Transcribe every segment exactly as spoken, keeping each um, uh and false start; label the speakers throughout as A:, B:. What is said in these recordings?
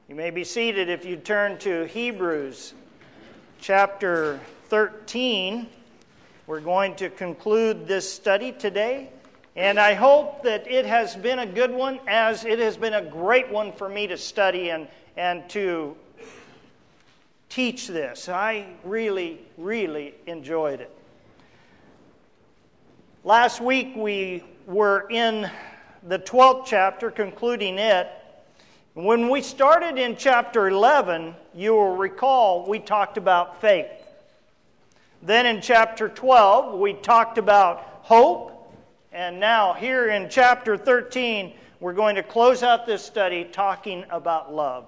A: You may be seated if you turn to Hebrews chapter thirteen. We're going to conclude this study today, and I hope that it has been a good one, as it has been a great one for me to study and, and to teach this. I really, really enjoyed it. Last week we were in the twelfth chapter, concluding it. When we started in chapter eleven, you will recall we talked about faith. Then in chapter twelve, we talked about hope. And now here in chapter thirteen, we're going to close out this study talking about love.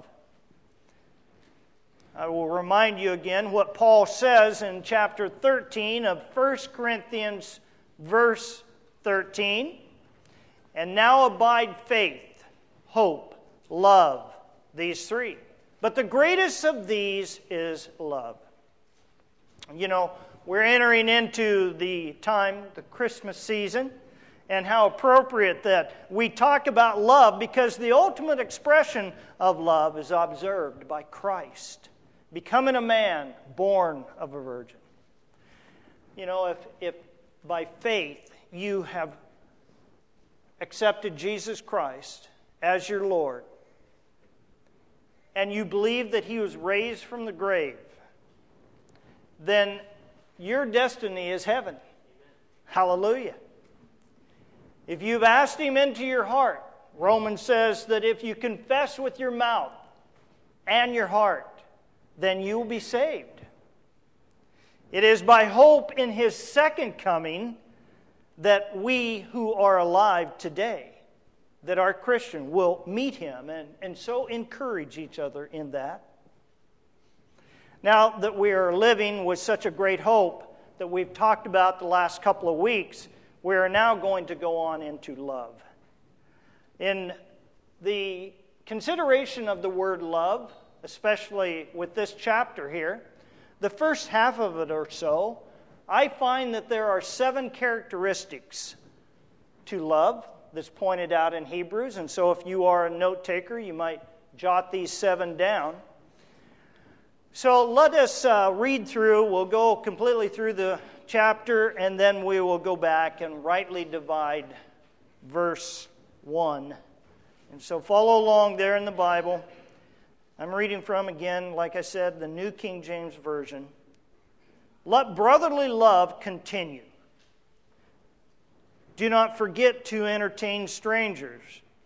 A: I will remind you again what Paul says in chapter thirteen of First Corinthians, verse thirteen. And now abide faith, hope, love, these three. But the greatest of these is love. You know, we're entering into the time, the Christmas season, and how appropriate that we talk about love, because the ultimate expression of love is observed by Christ, becoming a man born of a virgin. You know, if, if by faith you have accepted Jesus Christ as your Lord, and you believe that He was raised from the grave, then your destiny is heaven. Hallelujah. If you've asked Him into your heart, Romans says that if you confess with your mouth and your heart, then you will be saved. It is by hope in His second coming that we who are alive today, that our Christian will meet Him and, and so encourage each other in that. Now that we are living with such a great hope that we've talked about the last couple of weeks, we are now going to go on into love. In the consideration of the word love, especially with this chapter here, the first half of it or so, I find that there are seven characteristics to love that's pointed out in Hebrews. And so if you are a note taker, you might jot these seven down. So let us uh, read through. We'll go completely through the chapter, and then we will go back and rightly divide verse one. And so follow along there in the Bible. I'm reading from, again, like I said, the New King James Version. Let brotherly love continue. Do not forget to entertain strangers,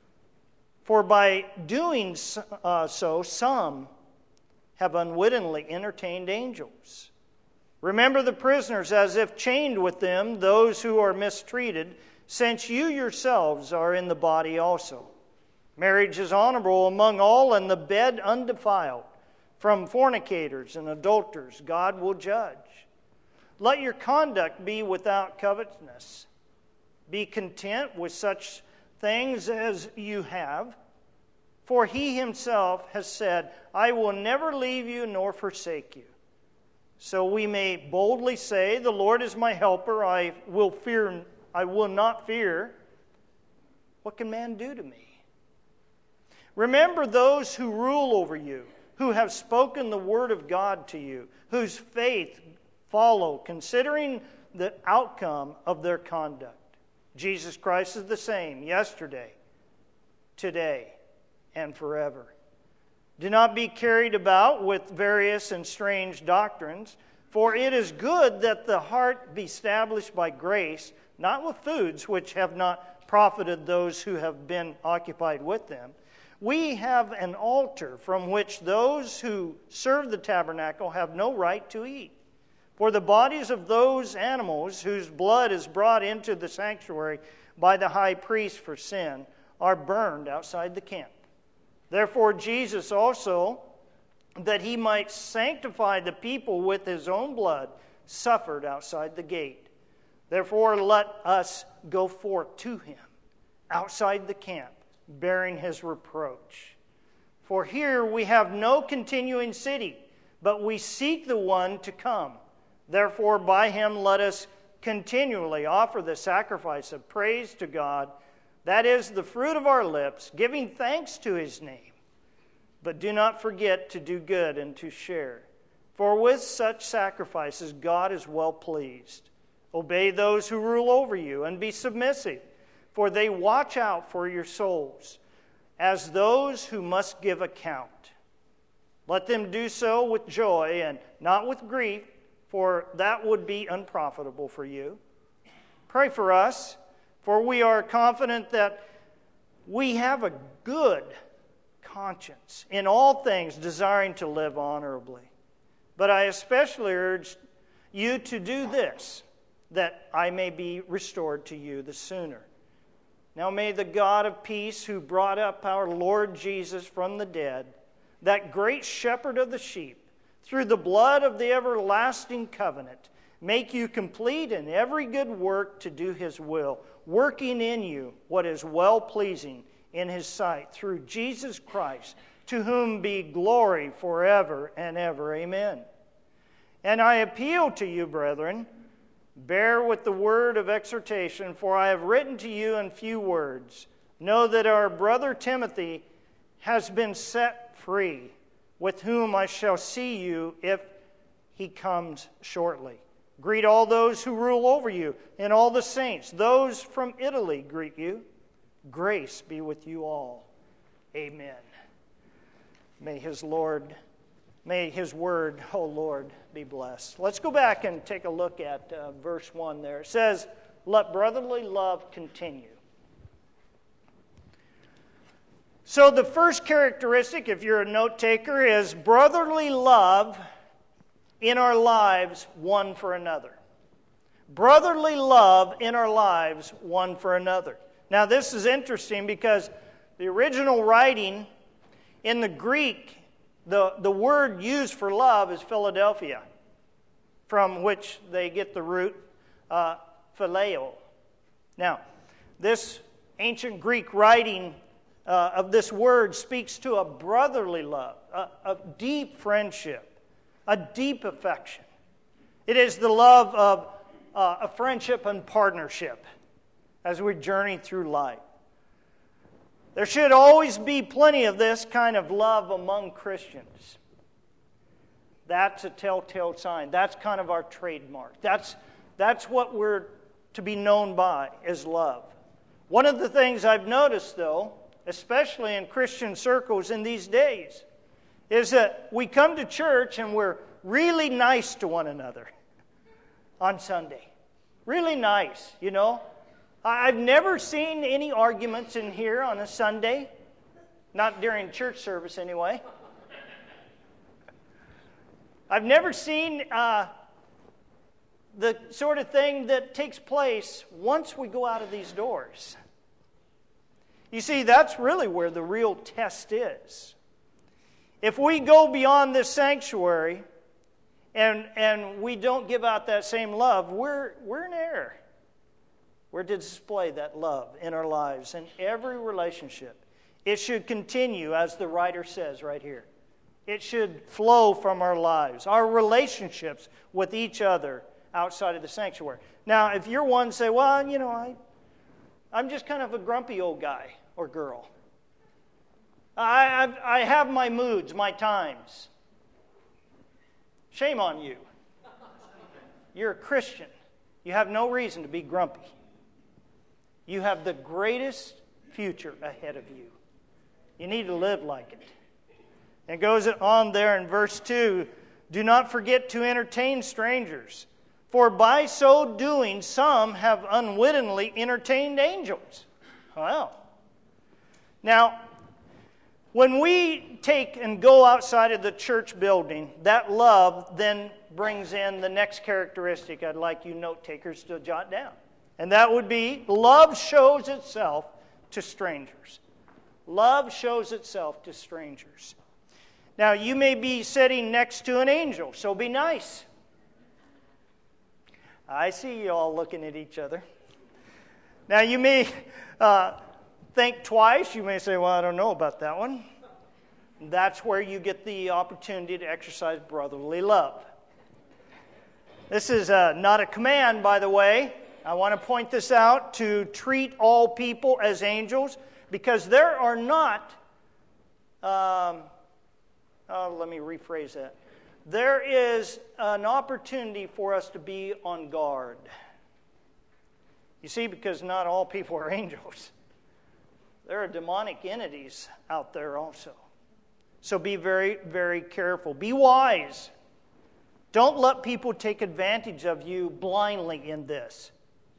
A: for by doing uh, so, some have unwittingly entertained angels. Remember the prisoners as if chained with them, those who are mistreated, since you yourselves are in the body also. Marriage is honorable among all, and the bed undefiled. From fornicators and adulterers God will judge. Let your conduct be without covetousness. Be content with such things as you have, for He Himself has said, I will never leave you nor forsake you. So we may boldly say, the Lord is my helper, I will fear, I will not fear. What can man do to me? Remember those who rule over you, who have spoken the word of God to you, whose faith follow, considering the outcome of their conduct. Jesus Christ is the same yesterday, today, and forever. Do not be carried about with various and strange doctrines, for it is good that the heart be established by grace, not with foods which have not profited those who have been occupied with them. We have an altar from which those who serve the tabernacle have no right to eat. For the bodies of those animals whose blood is brought into the sanctuary by the high priest for sin are burned outside the camp. Therefore Jesus also, that He might sanctify the people with His own blood, suffered outside the gate. Therefore let us go forth to Him outside the camp, bearing His reproach. For here we have no continuing city, but we seek the one to come. Therefore, by Him let us continually offer the sacrifice of praise to God, that is the fruit of our lips, giving thanks to His name. But do not forget to do good and to share. For with such sacrifices God is well pleased. Obey those who rule over you and be submissive, for they watch out for your souls, as those who must give account. Let them do so with joy and not with grief, for that would be unprofitable for you. Pray for us, for we are confident that we have a good conscience in all things, desiring to live honorably. But I especially urge you to do this, that I may be restored to you the sooner. Now may the God of peace, who brought up our Lord Jesus from the dead, that great shepherd of the sheep, through the blood of the everlasting covenant, make you complete in every good work to do His will, working in you what is well-pleasing in His sight, through Jesus Christ, to whom be glory forever and ever. Amen. And I appeal to you, brethren, bear with the word of exhortation, for I have written to you in few words. Know that our brother Timothy has been set free, with whom I shall see you if he comes shortly. Greet all those who rule over you and all the saints. Those from Italy greet you. Grace be with you all. Amen. May His Lord, may His word, oh Lord, be blessed. Let's go back and take a look at uh, verse one there. It says, let brotherly love continue. So the first characteristic, if you're a note taker, is brotherly love in our lives one for another. Brotherly love in our lives one for another. Now this is interesting because the original writing in the Greek, the, the word used for love is Philadelphia, from which they get the root uh, phileo. Now, this ancient Greek writing uh, of this word speaks to a brotherly love, a, a deep friendship, a deep affection. It is the love of uh, a friendship and partnership as we journey through life. There should always be plenty of this kind of love among Christians. That's a telltale sign. That's kind of our trademark. That's, that's what we're to be known by, is love. One of the things I've noticed, though, especially in Christian circles in these days, is that we come to church and we're really nice to one another on Sunday. Really nice, you know. I've never seen any arguments in here on a Sunday. Not during church service, anyway. I've never seen uh, the sort of thing that takes place once we go out of these doors. You see, that's really where the real test is. If we go beyond this sanctuary and, and we don't give out that same love, we're, we're in error. We're to display that love in our lives, in every relationship. It should continue, as the writer says right here. It should flow from our lives, our relationships with each other outside of the sanctuary. Now, if you're one, say, well, you know, I, I'm just kind of a grumpy old guy or girl. I, I've, I have my moods, my times. Shame on you. You're a Christian. You have no reason to be grumpy. You have the greatest future ahead of you. You need to live like it. And it goes on there in verse two, do not forget to entertain strangers, for by so doing some have unwittingly entertained angels. Well, now, when we take and go outside of the church building, that love then brings in the next characteristic I'd like you note takers to jot down. And that would be, love shows itself to strangers. Love shows itself to strangers. Now, you may be sitting next to an angel, so be nice. I see you all looking at each other. Now, you may uh, think twice. You may say, well, I don't know about that one. That's where you get the opportunity to exercise brotherly love. This is uh, not a command, by the way. I want to point this out, to treat all people as angels, because there are not um, me rephrase that. There is an opportunity for us to be on guard. You see, because not all people are angels. There are demonic entities out there also. So be very, very careful. Be wise. Don't let people take advantage of you blindly in this.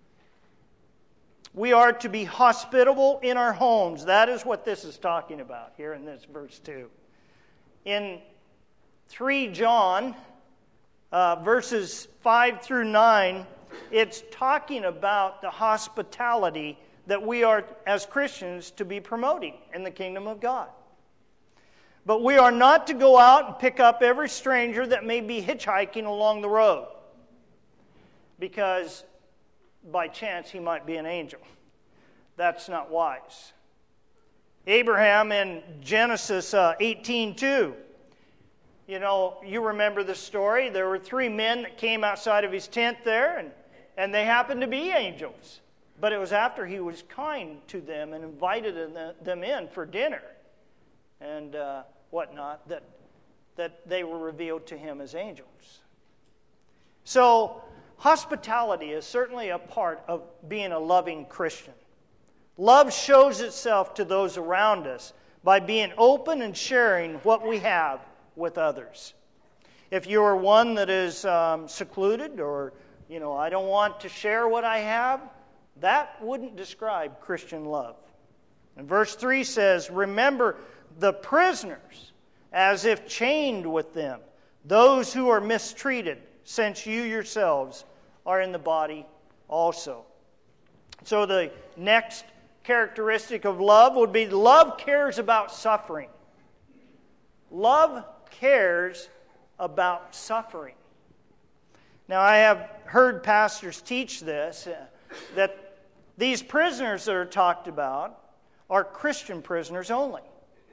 A: We are to be hospitable in our homes. That is what this is talking about here in this verse two. In Three John, uh, verses five through nine, it's talking about the hospitality that we are, as Christians, to be promoting in the kingdom of God. But we are not to go out and pick up every stranger that may be hitchhiking along the road, because by chance he might be an angel. That's not wise. Abraham in Genesis uh, eighteen two, you know, you remember the story. There were three men that came outside of his tent there, and, and they happened to be angels. But it was after he was kind to them and invited them in for dinner and uh, whatnot that, that they were revealed to him as angels. So, hospitality is certainly a part of being a loving Christian. Love shows itself to those around us by being open and sharing what we have with others. If you are one that is um, secluded or, you know, I don't want to share what I have, that wouldn't describe Christian love. And verse three says, remember the prisoners as if chained with them, those who are mistreated, since you yourselves are in the body also. So the next characteristic of love would be love cares about suffering. Love cares about suffering. Now, I have heard pastors teach this, uh, that these prisoners that are talked about are Christian prisoners only.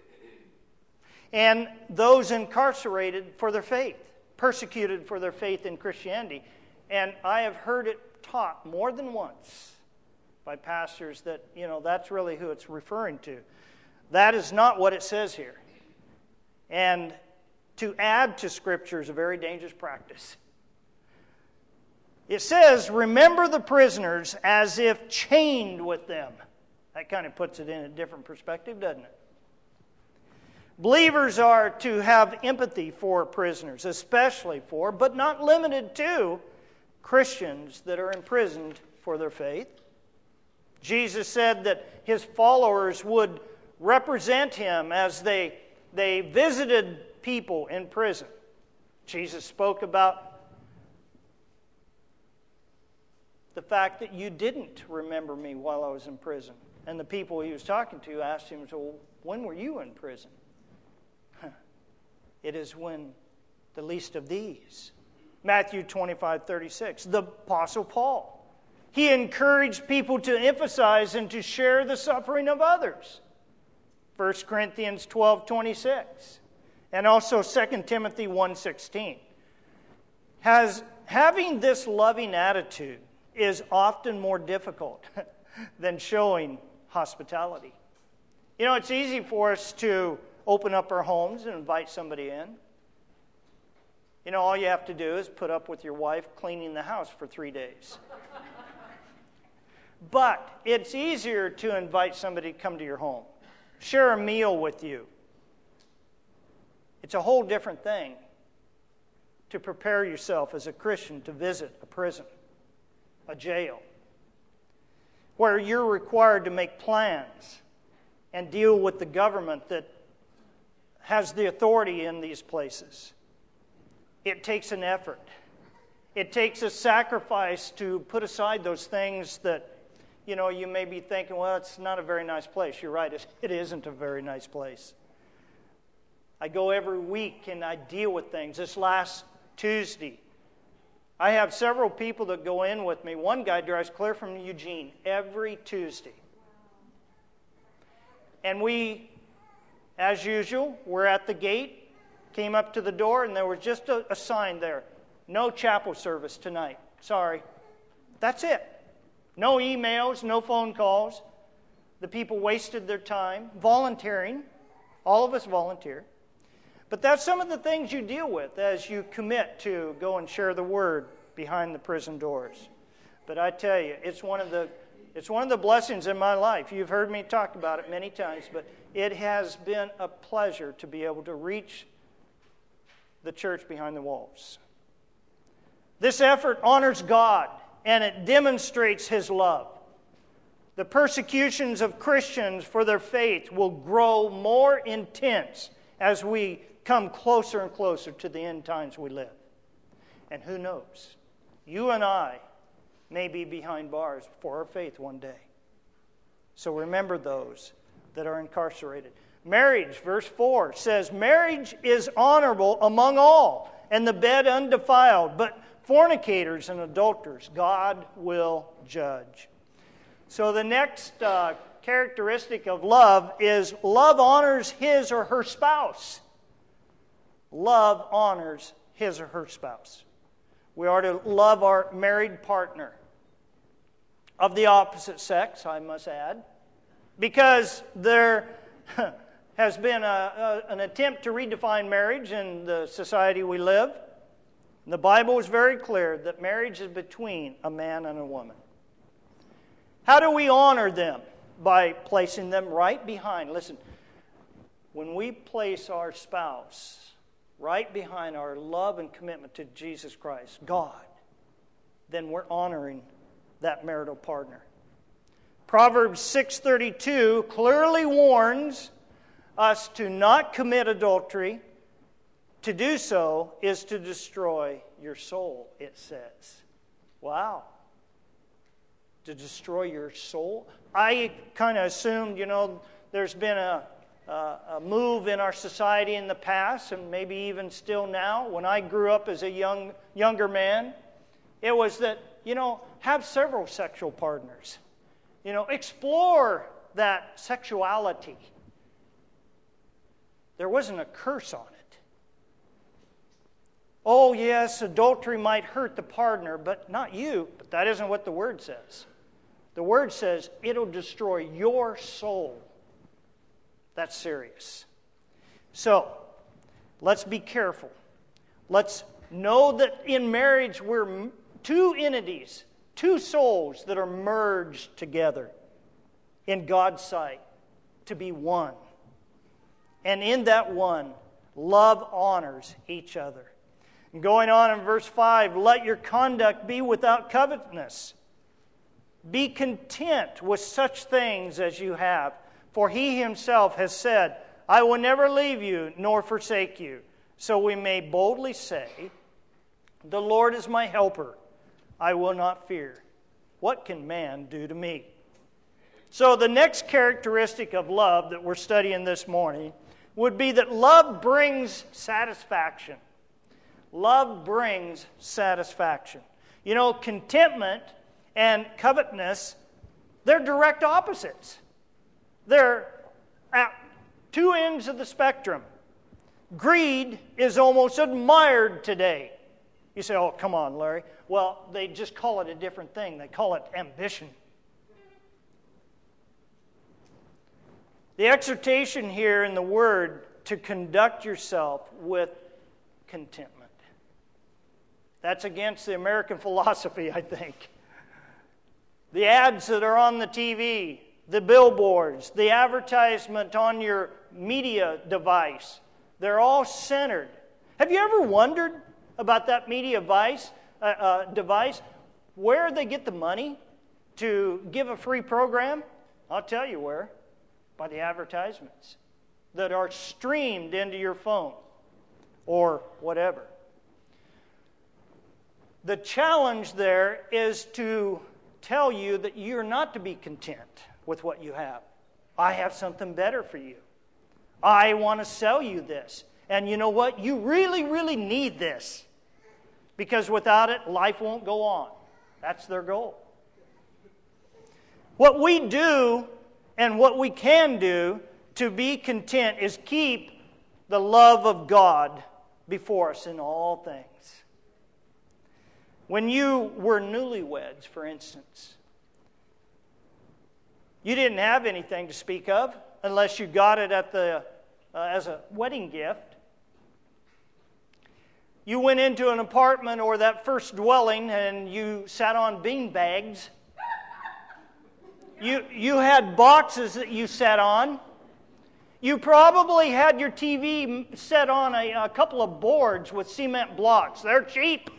A: And those incarcerated for their faith, persecuted for their faith in Christianity. And I have heard it taught more than once by pastors that, you know, that's really who it's referring to. That is not what it says here. And to add to Scripture is a very dangerous practice. It says, remember the prisoners as if chained with them. That kind of puts it in a different perspective, doesn't it? Believers are to have empathy for prisoners, especially for, but not limited to, Christians that are imprisoned for their faith. Jesus said that his followers would represent him as they, they visited people in prison. Jesus spoke about the fact that you didn't remember me while I was in prison. And the people he was talking to asked him, so when were you in prison? It is when the least of these. Matthew twenty-five thirty-six. The Apostle Paul. He encouraged people to emphasize and to share the suffering of others. First Corinthians twelve twenty-six. And also Second Timothy one sixteen. Has, having this loving attitude is often more difficult than showing hospitality. You know, it's easy for us to open up our homes and invite somebody in. You know, all you have to do is put up with your wife cleaning the house for three days. But it's easier to invite somebody to come to your home, share a meal with you. It's a whole different thing to prepare yourself as a Christian to visit a prison, a jail, where you're required to make plans and deal with the government that has the authority in these places. It takes an effort. It takes a sacrifice to put aside those things that, you know, you may be thinking, well, it's not a very nice place. You're right, it, it isn't a very nice place. I go every week and I deal with things. This last Tuesday, I have several people that go in with me. One guy drives clear from Eugene every Tuesday. And we, as usual, we're at the gate, came up to the door, and there was just a, a sign there. No chapel service tonight. Sorry. That's it. No emails, no phone calls. The people wasted their time volunteering. All of us volunteer. But that's some of the things you deal with as you commit to go and share the word behind the prison doors. But I tell you, it's one of the it's one of the blessings in my life. You've heard me talk about it many times, but it has been a pleasure to be able to reach the church behind the walls. This effort honors God, and it demonstrates His love. The persecutions of Christians for their faith will grow more intense as we come closer and closer to the end times we live. And who knows? You and I may be behind bars for our faith one day. So remember those that are incarcerated. Marriage, verse four, says, marriage is honorable among all, and the bed undefiled, but fornicators and adulterers God will judge. So the next uh, characteristic of love is love honors his or her spouse. Love honors his or her spouse. We are to love our married partner of the opposite sex, I must add, because there has been a, a, an attempt to redefine marriage in the society we live. The Bible is very clear that marriage is between a man and a woman. How do we honor them? By placing them right behind. Listen, when we place our spouse right behind our love and commitment to Jesus Christ, God, then we're honoring that marital partner. Proverbs six thirty-two clearly warns us to not commit adultery. To do so is to destroy your soul, it says. Wow. To destroy your soul? I kind of assumed, you know, there's been a, a, a move in our society in the past, and maybe even still now. When I grew up as a young younger man, it was that, you know, have several sexual partners. You know, explore that sexuality. There wasn't a curse on it. Oh, yes, adultery might hurt the partner, but not you. But that isn't what the Word says. The Word says it'll destroy your soul. That's serious. So, let's be careful. Let's know that in marriage we're two entities, two souls that are merged together in God's sight to be one. And in that one, love honors each other. And going on in verse five, let your conduct be without covetousness. Be content with such things as you have, for He Himself has said, I will never leave you nor forsake you. So we may boldly say, the Lord is my helper. I will not fear. What can man do to me? So the next characteristic of love that we're studying this morning would be that love brings satisfaction. Love brings satisfaction. You know, contentment and covetousness, they're direct opposites. They're at two ends of the spectrum. Greed is almost admired today. You say, oh, come on, Larry. Well, they just call it a different thing. They call it ambition. The exhortation here in the Word to conduct yourself with contentment. That's against the American philosophy, I think. The ads that are on the T V, the billboards, the advertisement on your media device, they're all centered. Have you ever wondered about that media device, uh, uh, device, where they get the money to give a free program? I'll tell you where. By the advertisements that are streamed into your phone or whatever. The challenge there is to tell you that you're not to be content with what you have. I have something better for you. I want to sell you this. And you know what? You really, really need this. Because without it, life won't go on. That's their goal. What we do and what we can do to be content is keep the love of God before us in all things. When you were newlyweds, for instance, you didn't have anything to speak of unless you got it at the uh, as a wedding gift. you went into an apartment or that first dwelling and you sat on bean bags. You, you had boxes that you sat on. You probably had your T V set on a, a couple of boards with cement blocks. They're cheap.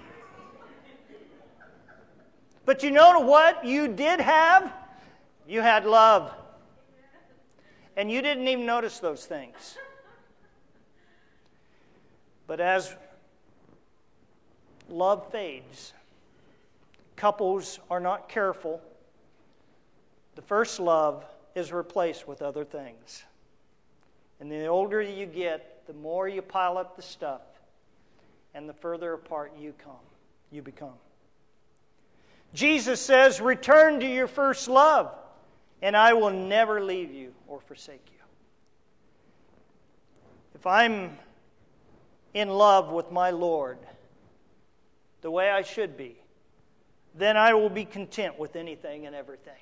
A: But you know what you did have? You had love. And you didn't even notice those things. But as love fades, couples are not careful, the first love is replaced with other things. And the older you get, the more you pile up the stuff, and the further apart you come, you become. Jesus says, return to your first love, and I will never leave you or forsake you. If I'm in love with my Lord, the way I should be, then I will be content with anything and everything.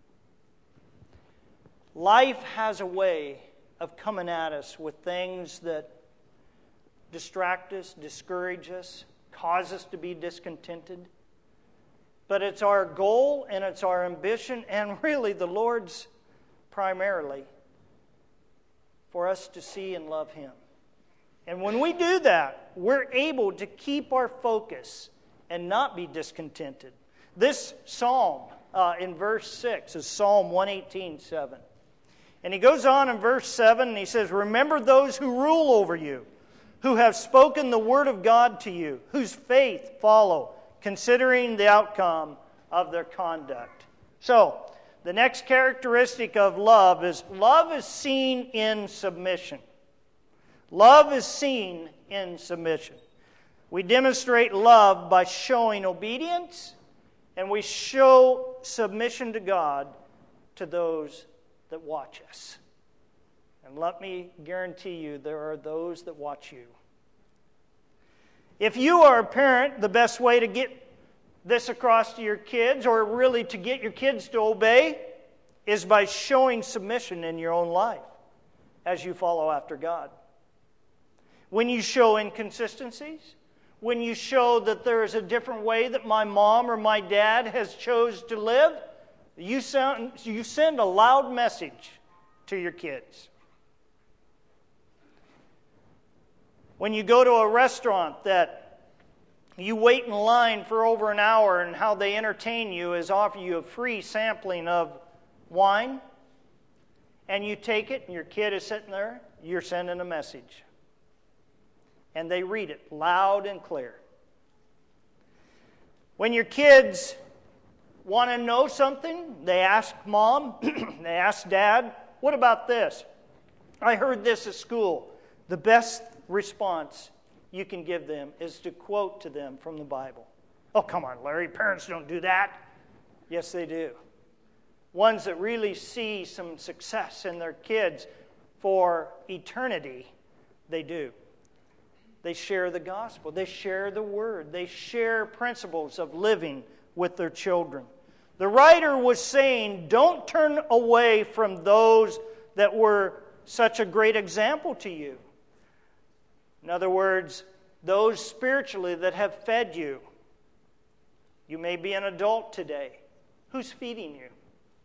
A: Life has a way of coming at us with things that distract us, discourage us, cause us to be discontented. But it's our goal and it's our ambition, and really the Lord's primarily, for us to see and love Him. And when we do that, we're able to keep our focus and not be discontented. This psalm uh, in verse six is Psalm one eighteen, seven. And he goes on in verse seven and he says, remember those who rule over you, who have spoken the word of God to you, whose faith follow, considering the outcome of their conduct. So, the next characteristic of love is love is seen in submission. Love is seen in submission. We demonstrate love by showing obedience, and we show submission to God to those that watch us. And let me guarantee you, there are those that watch you. If you are a parent, the best way to get this across to your kids, or really to get your kids to obey, is by showing submission in your own life as you follow after God. When you show inconsistencies, when you show that there is a different way that my mom or my dad has chose to live, you send, you send a loud message to your kids. When you go to a restaurant that you wait in line for over an hour and how they entertain you is offer you a free sampling of wine, and you take it and your kid is sitting there, you're sending a message. And they read it loud and clear. When your kids want to know something, they ask mom, they ask dad, what about this? I heard this at school. The best response you can give them is to quote to them from the Bible. Oh, come on, Larry, parents don't do that. Yes, they do. Ones that really see some success in their kids for eternity, they do. They share the gospel. They share the word. They share principles of living with their children. The writer was saying, don't turn away from those that were such a great example to you. In other words, those spiritually that have fed you. You may be an adult today. Who's feeding you?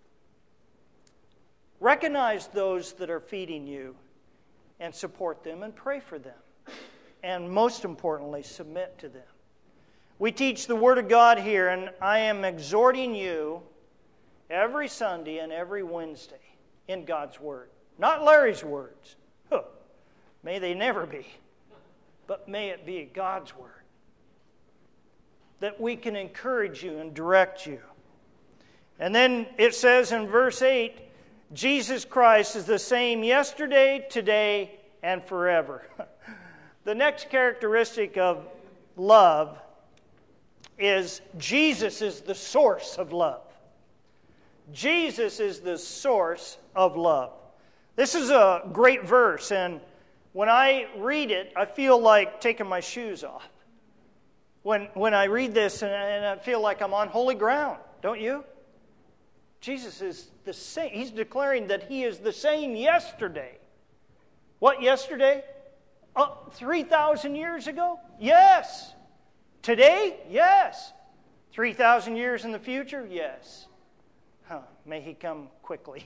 A: Recognize those that are feeding you and support them and pray for them. And most importantly, submit to them. We teach the Word of God here, and I am exhorting you every Sunday and every Wednesday in God's Word. Not Larry's words. Huh. May they never be. But may it be God's Word. That we can encourage you and direct you. And then it says in verse eight, Jesus Christ is the same yesterday, today, and forever. The next characteristic of love is Jesus is the source of love. Jesus is the source of love. This is a great verse, and when I read it, I feel like taking my shoes off. When, when I read this, and, and I feel like I'm on holy ground, don't you? Jesus is the same. He's declaring that He is the same yesterday. What yesterday? Oh, three thousand years ago? Yes. Today? Yes. three thousand years in the future? Yes. Huh. May He come quickly.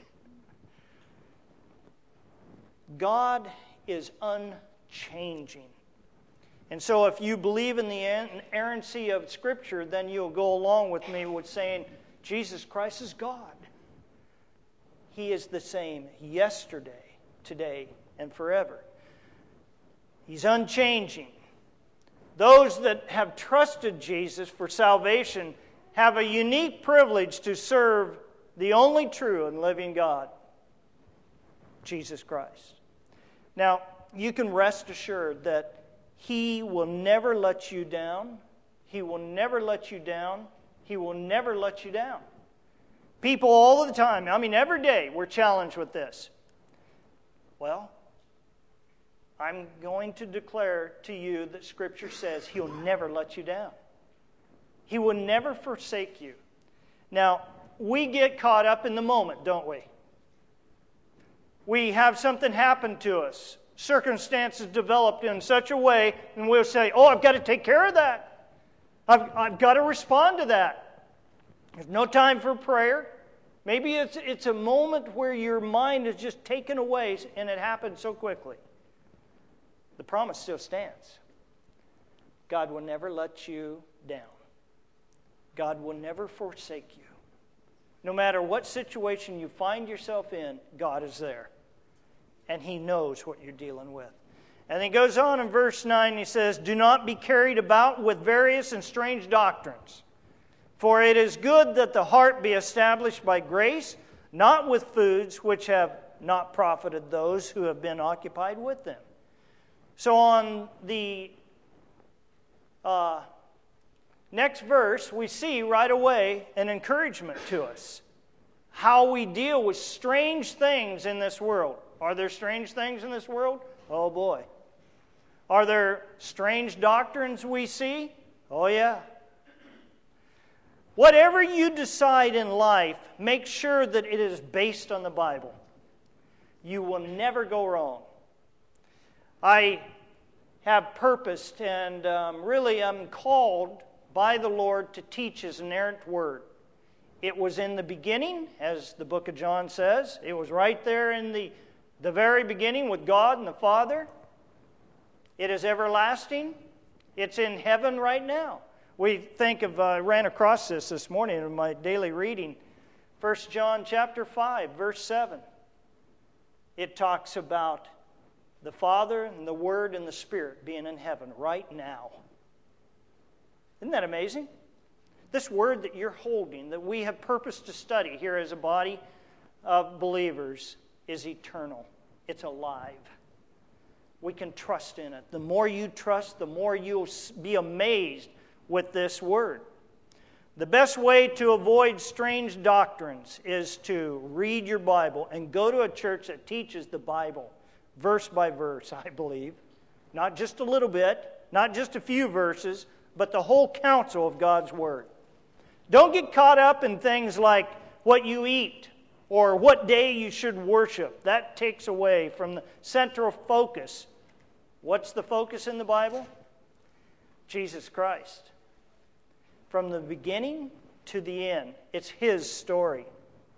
A: God is unchanging. And so if you believe in the inerrancy of Scripture, then you'll go along with me with saying, Jesus Christ is God. He is the same yesterday, today, and forever. He's unchanging. Those that have trusted Jesus for salvation have a unique privilege to serve the only true and living God, Jesus Christ. Now, you can rest assured that He will never let you down. He will never let you down. He will never let you down. People all the time, I mean every day, we're challenged with this. Well, I'm going to declare to you that Scripture says He'll never let you down. He will never forsake you. Now, we get caught up in the moment, don't we? We have something happen to us. Circumstances developed in such a way, and we'll say, oh, I've got to take care of that. I've, I've got to respond to that. There's no time for prayer. Maybe it's, it's a moment where your mind is just taken away, and it happens so quickly. The promise still stands. God will never let you down. God will never forsake you. No matter what situation you find yourself in, God is there. And He knows what you're dealing with. And he goes on in verse nine, he says, do not be carried about with various and strange doctrines. For it is good that the heart be established by grace, not with foods which have not profited those who have been occupied with them. So on the uh, next verse, we see right away an encouragement to us. How we deal with strange things in this world. Are there strange things in this world? Oh boy. Are there strange doctrines we see? Oh yeah. Whatever you decide in life, make sure that it is based on the Bible. You will never go wrong. I have purposed and um, really I'm called by the Lord to teach His inerrant Word. It was in the beginning, as the book of John says. It was right there in the, the very beginning with God and the Father. It is everlasting. It's in heaven right now. We think of, I uh, ran across this this morning in my daily reading. First John chapter five, verse seven. It talks about the Father and the Word and the Spirit being in heaven right now. Isn't that amazing? This Word that you're holding, that we have purpose to study here as a body of believers, is eternal. It's alive. We can trust in it. The more you trust, the more you'll be amazed with this Word. The best way to avoid strange doctrines is to read your Bible and go to a church that teaches the Bible verse by verse, I believe. Not just a little bit, not just a few verses, but the whole counsel of God's Word. Don't get caught up in things like what you eat or what day you should worship. That takes away from the central focus. What's the focus in the Bible? Jesus Christ. From the beginning to the end, it's His story.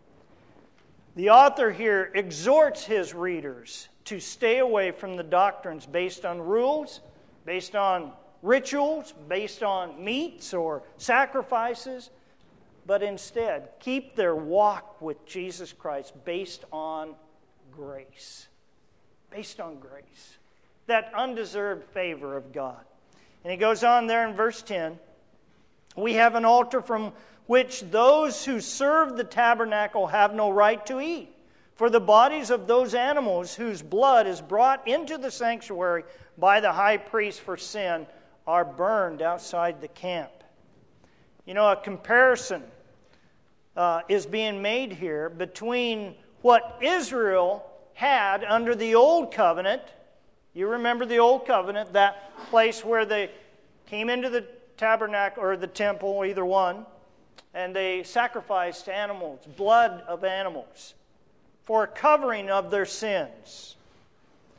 A: The author here exhorts his readers to stay away from the doctrines based on rules, based on rituals, based on meats or sacrifices, but instead keep their walk with Jesus Christ based on grace. Based on grace. That undeserved favor of God. And he goes on there in verse ten. We have an altar from which those who serve the tabernacle have no right to eat. For the bodies of those animals whose blood is brought into the sanctuary by the high priest for sin are burned outside the camp. You know, a comparison uh, is being made here between what Israel had under the Old Covenant. You remember the Old Covenant, that place where they came into the tabernacle or the temple, either one, and they sacrificed animals, blood of animals, for a covering of their sins.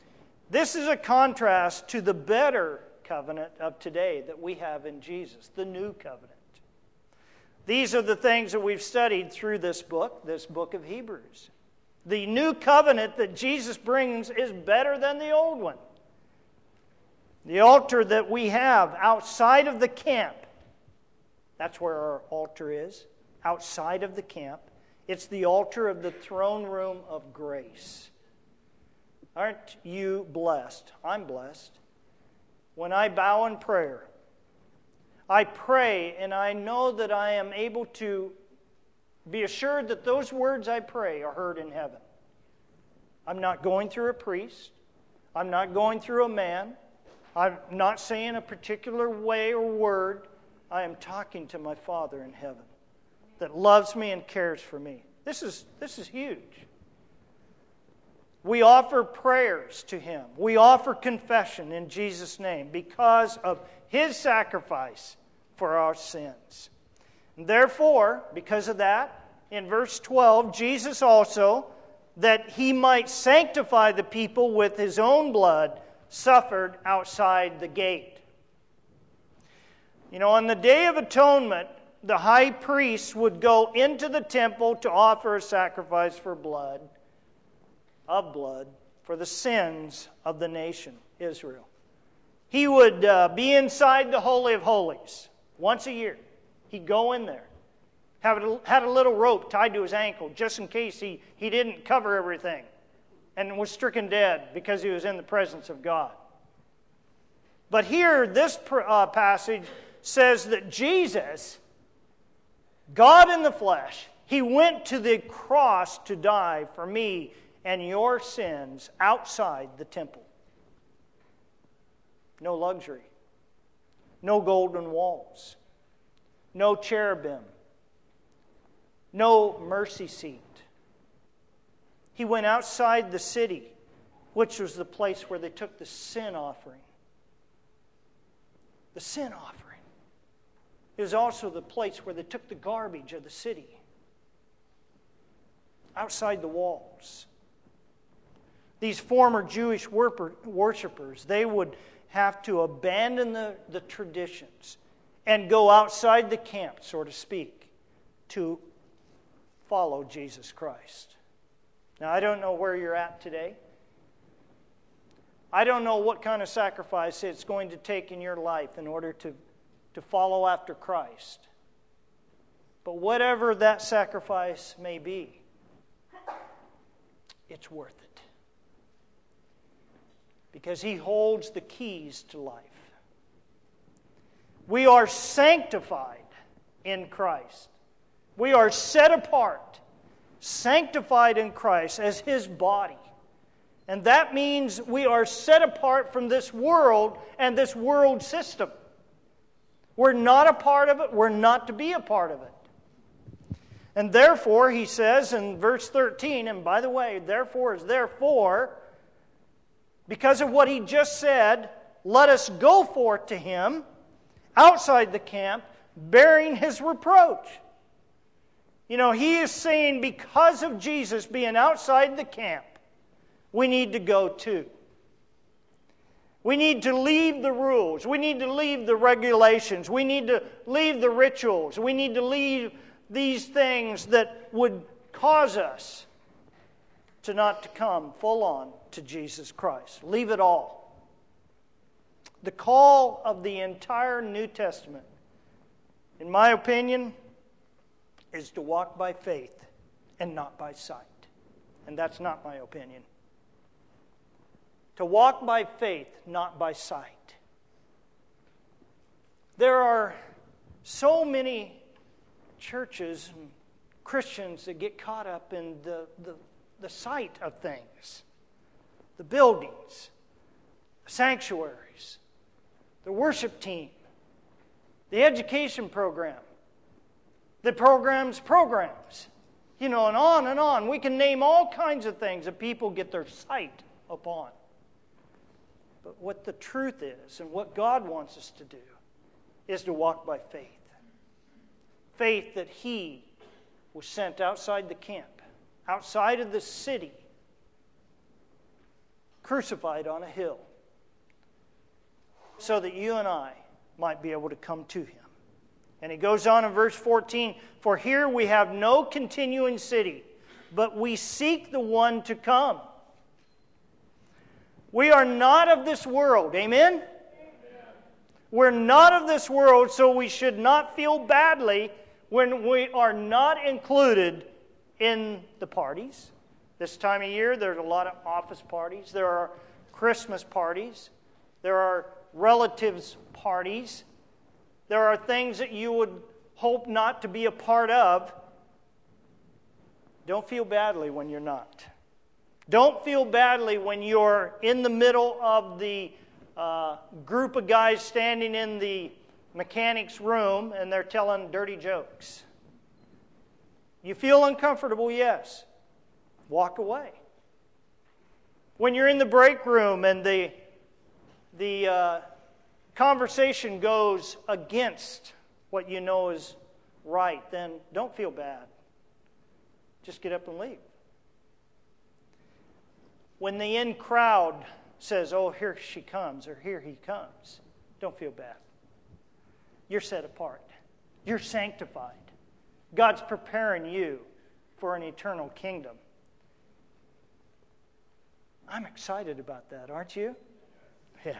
A: This is a contrast to the better covenant of today that we have in Jesus, the new covenant. These are the things that we've studied through this book, this book of Hebrews. The new covenant that Jesus brings is better than the old one. The altar that we have outside of the camp, that's where our altar is, outside of the camp. It's the altar of the throne room of grace. Aren't you blessed? I'm blessed. When I bow in prayer, I pray and I know that I am able to be assured that those words I pray are heard in heaven. I'm not going through a priest. I'm not going through a man. I'm not saying a particular way or word. I am talking to my Father in heaven that loves me and cares for me. This is, this is huge. We offer prayers to Him. We offer confession in Jesus' name because of His sacrifice for our sins. And therefore, because of that, in verse twelve, Jesus also, that He might sanctify the people with His own blood, suffered outside the gate. You know, on the Day of Atonement, the high priest would go into the temple to offer a sacrifice for blood, of blood, for the sins of the nation, Israel. He would uh, be inside the Holy of Holies once a year. He'd go in there. Have a, had a little rope tied to his ankle just in case he, he didn't cover everything and was stricken dead because he was in the presence of God. But here, this uh, passage says that Jesus, God in the flesh, He went to the cross to die for me and your sins outside the temple. No luxury. No golden walls. No cherubim. No mercy seat. He went outside the city, which was the place where they took the sin offering. The sin offering. It was also the place where they took the garbage of the city. Outside the walls. These former Jewish worshipers, they would have to abandon the, the traditions and go outside the camp, so to speak, to follow Jesus Christ. Now, I don't know where you're at today. I don't know what kind of sacrifice it's going to take in your life in order to, to follow after Christ. But whatever that sacrifice may be, it's worth it. Because He holds the keys to life. We are sanctified in Christ. We are set apart, sanctified in Christ as His body. And that means we are set apart from this world and this world system. We're not a part of it. We're not to be a part of it. And therefore, he says in verse thirteen, and by the way, therefore is therefore, because of what he just said, let us go forth to Him outside the camp, bearing His reproach. You know, he is saying because of Jesus being outside the camp, we need to go too. We need to leave the rules. We need to leave the regulations. We need to leave the rituals. We need to leave these things that would cause us to not to come full on to Jesus Christ. Leave it all. The call of the entire New Testament, in my opinion, is to walk by faith and not by sight. And that's not my opinion. To walk by faith, not by sight. There are so many churches and Christians that get caught up in the, the, the sight of things. The buildings, the sanctuaries, the worship team, the education program, the programs, programs, you know, and on and on. We can name all kinds of things that people get their sight upon. But what the truth is, and what God wants us to do, is to walk by faith. Faith that He was sent outside the camp, outside of the city, crucified on a hill so that you and I might be able to come to Him. And he goes on in verse fourteen, for here we have no continuing city, but we seek the one to come. We are not of this world. Amen? Amen? We're not of this world, so we should not feel badly when we are not included in the parties. This time of year, there's a lot of office parties. There are Christmas parties. There are relatives parties. There are things that you would hope not to be a part of. Don't feel badly when you're not. Don't feel badly when you're in the middle of the uh, group of guys standing in the mechanic's room and they're telling dirty jokes. You feel uncomfortable, yes. Walk away. When you're in the break room and the, the uh, conversation goes against what you know is right, then don't feel bad. Just get up and leave. When the in crowd says, oh, here she comes, or here he comes, don't feel bad. You're set apart. You're sanctified. God's preparing you for an eternal kingdom. I'm excited about that, aren't you? Yeah.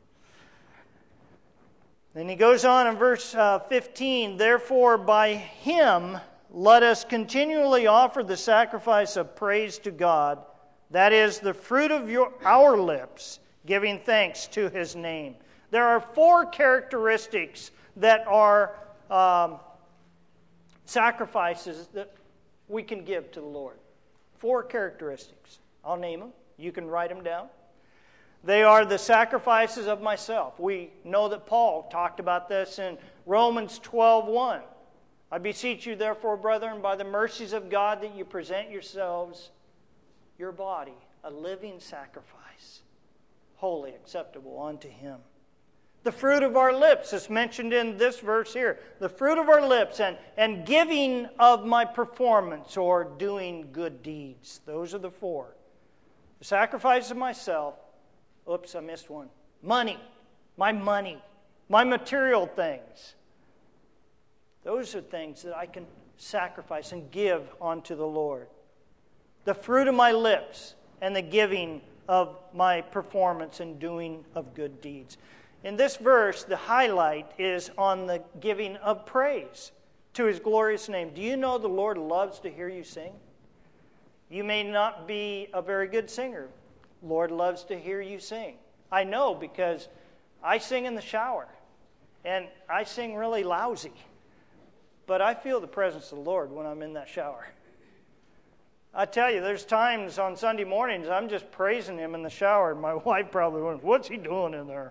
A: Then he goes on in verse uh, fifteen, therefore by Him let us continually offer the sacrifice of praise to God, that is the fruit of your, our lips, giving thanks to His name. There are four characteristics that are um, sacrifices that we can give to the Lord. Four characteristics. I'll name them. You can write them down. They are the sacrifices of myself. We know that Paul talked about this in Romans twelve one. I beseech you, therefore, brethren, by the mercies of God, that you present yourselves, your body, a living sacrifice, holy, acceptable unto Him. The fruit of our lips is mentioned in this verse here. The fruit of our lips and, and giving of my performance or doing good deeds. Those are the four. The sacrifice of myself. Oops, I missed one. Money. My money. My material things. Those are things that I can sacrifice and give unto the Lord. The fruit of my lips and the giving of my performance and doing of good deeds. In this verse, the highlight is on the giving of praise to His glorious name. Do you know the Lord loves to hear you sing? You may not be a very good singer. Lord loves to hear you sing. I know because I sing in the shower. And I sing really lousy. But I feel the presence of the Lord when I'm in that shower. I tell you, there's times on Sunday mornings I'm just praising Him in the shower. My wife probably went, what's he doing in there?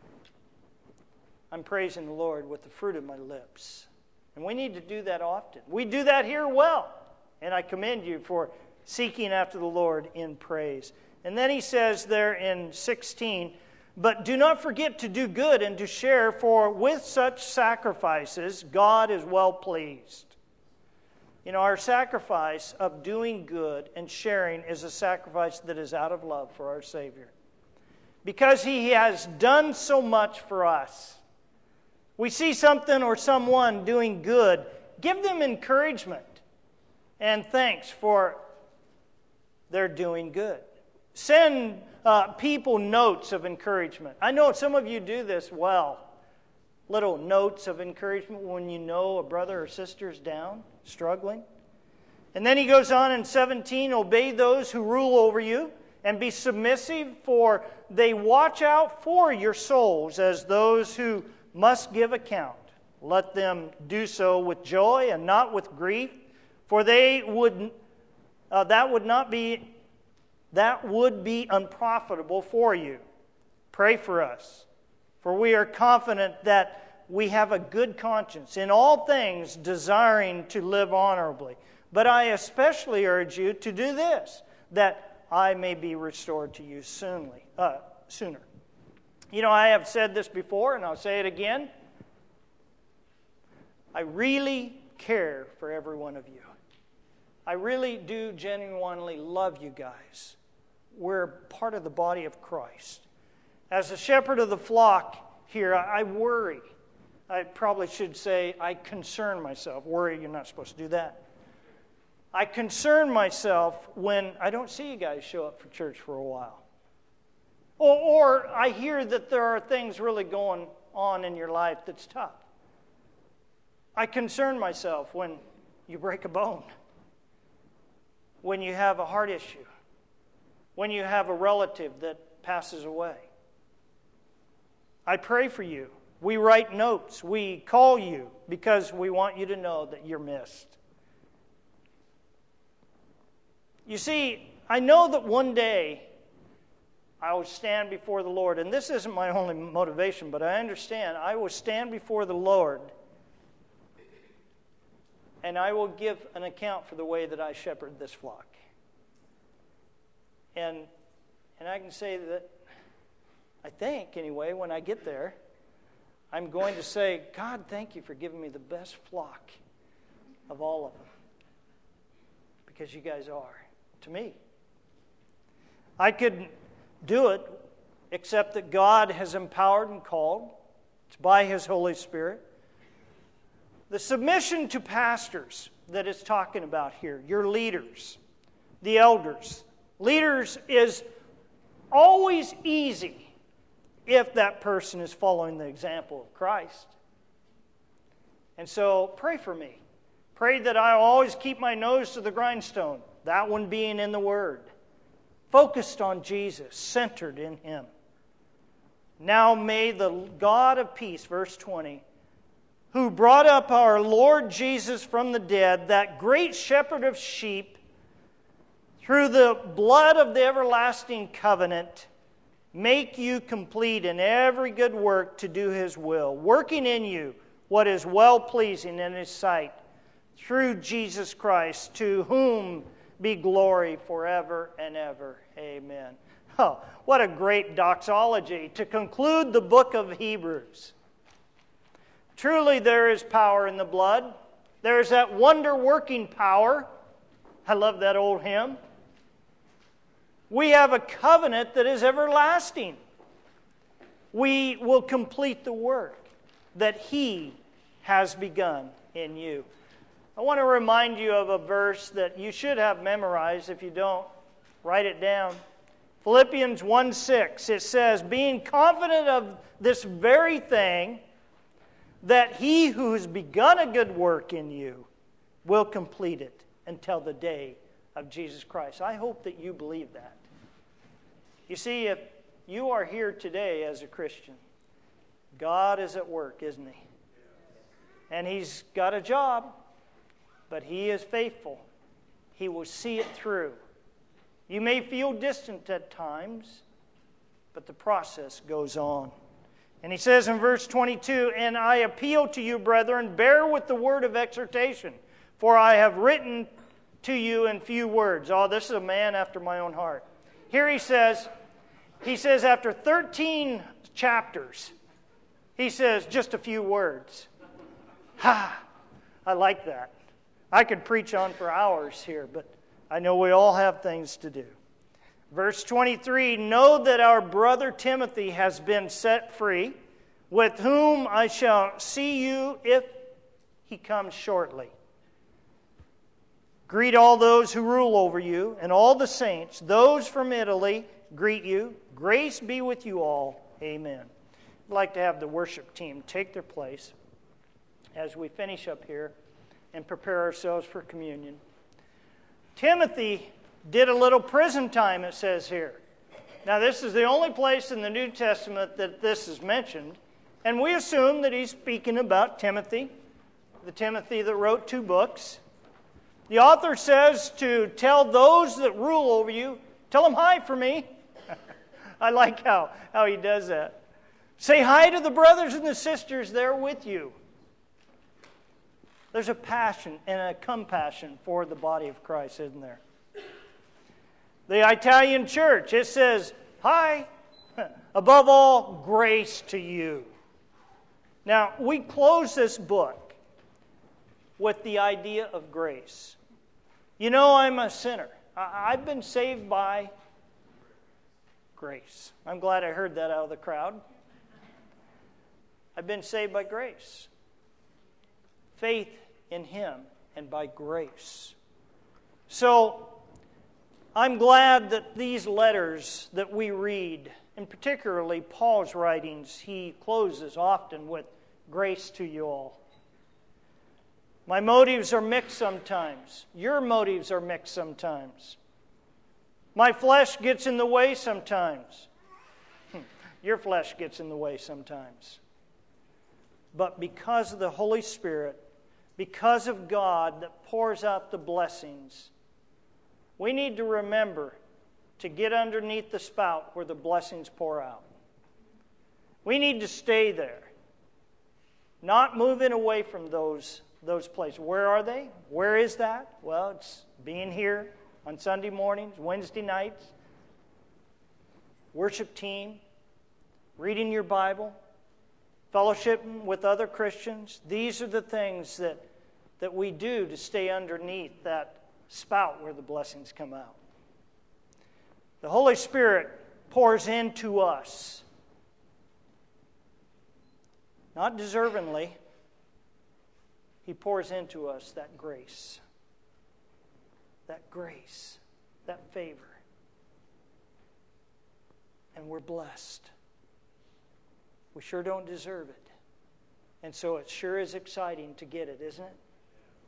A: I'm praising the Lord with the fruit of my lips. And we need to do that often. We do that here well. And I commend you for seeking after the Lord in praise. And then he says there in sixteen, but do not forget to do good and to share, for with such sacrifices God is well pleased. You know, our sacrifice of doing good and sharing is a sacrifice that is out of love for our Savior. Because He has done so much for us. We see something or someone doing good, give them encouragement and thanks for their doing good. Send uh, people notes of encouragement. I know some of you do this well. Little notes of encouragement when you know a brother or sister is down, struggling. And then he goes on in seventeen, obey those who rule over you and be submissive, for they watch out for your souls as those who must give account. Let them do so with joy and not with grief, for they would uh, that would not be that would be unprofitable for you. Pray for us, for we are confident that we have a good conscience in all things, desiring to live honorably. But I especially urge you to do this, that I may be restored to you soonly, uh, sooner. You know, I have said this before, and I'll say it again. I really care for every one of you. I really do genuinely love you guys. we're part of the body of Christ. As a shepherd of the flock here, I worry. I probably should say I concern myself. Worry, you're not supposed to do that. I concern myself when I don't see you guys show up for church for a while. Or, or I hear that there are things really going on in your life that's tough. I concern myself when you break a bone, when you have a heart issue, when you have a relative that passes away. I pray for you. We write notes. We call you because we want you to know that you're missed. You see, I know that one day I will stand before the Lord, and this isn't my only motivation, but I understand I will stand before the Lord and I will give an account for the way that I shepherded this flock. And, and I can say that, I think anyway, when I get there, I'm going to say, God, thank you for giving me the best flock of all of them. Because you guys are, to me. I could do it, except that God has empowered and called. It's by His Holy Spirit. The submission to pastors that it's talking about here, your leaders, the elders. Leaders is always easy if that person is following the example of Christ. And so pray for me. Pray that I always keep my nose to the grindstone, that one being in the Word. Focused on Jesus, centered in Him. Now may the God of peace, verse twenty, who brought up our Lord Jesus from the dead, that great shepherd of sheep, through the blood of the everlasting covenant, make you complete in every good work to do His will, working in you what is well-pleasing in His sight, through Jesus Christ, to whom be glory forever and ever. Amen. Oh, what a great doxology to conclude the book of Hebrews. Truly there is power in the blood. There is that wonder-working power. I love that old hymn. We have a covenant that is everlasting. We will complete the work that He has begun in you. I want to remind you of a verse that you should have memorized. If you don't, write it down. Philippians one six. It says, being confident of this very thing, that He who has begun a good work in you will complete it until the day of Jesus Christ. I hope that you believe that. You see, if you are here today as a Christian, God is at work, isn't He? And He's got a job, but He is faithful. He will see it through. You may feel distant at times, but the process goes on. And he says in verse twenty-two, and I appeal to you, brethren, bear with the word of exhortation, for I have written to you in few words. Oh, this is a man after my own heart. Here he says, he says after thirteen chapters, he says just a few words. Ha! I like that. I could preach on for hours here, but I know we all have things to do. Verse twenty-three, know that our brother Timothy has been set free, with whom I shall see you if he comes shortly. Greet all those who rule over you, and all the saints. Those from Italy greet you. Grace be with you all. Amen. I'd like to have the worship team take their place as we finish up here and prepare ourselves for communion. Timothy did a little prison time, it says here. Now, this is the only place in the New Testament that this is mentioned, and we assume that he's speaking about Timothy, the Timothy that wrote two books. The author says to tell those that rule over you, tell them hi for me. I like how, how he does that. Say hi to the brothers and the sisters there with you. There's a passion and a compassion for the body of Christ, isn't there? The Italian church, it says, hi, above all, grace to you. Now, we close this book with the idea of grace. You know, I'm a sinner. I've been saved by Grace. I'm glad I heard that out of the crowd. I've been saved by grace. Faith in Him and by grace. So, I'm glad that these letters that we read, and particularly Paul's writings, he closes often with grace to you all. My motives are mixed sometimes. Your motives are mixed sometimes. My flesh gets in the way sometimes. Your flesh gets in the way sometimes. But because of the Holy Spirit, because of God that pours out the blessings, we need to remember to get underneath the spout where the blessings pour out. We need to stay there, not moving away from those, those places. Where are they? Where is that? Well, it's being here on Sunday mornings, Wednesday nights, worship team, reading your Bible, fellowshipping with other Christians. These are the things that, that we do to stay underneath that spout where the blessings come out. The Holy Spirit pours into us, not deservingly. He pours into us that grace, that grace, that favor. And we're blessed. We sure don't deserve it. And so it sure is exciting to get it, isn't it?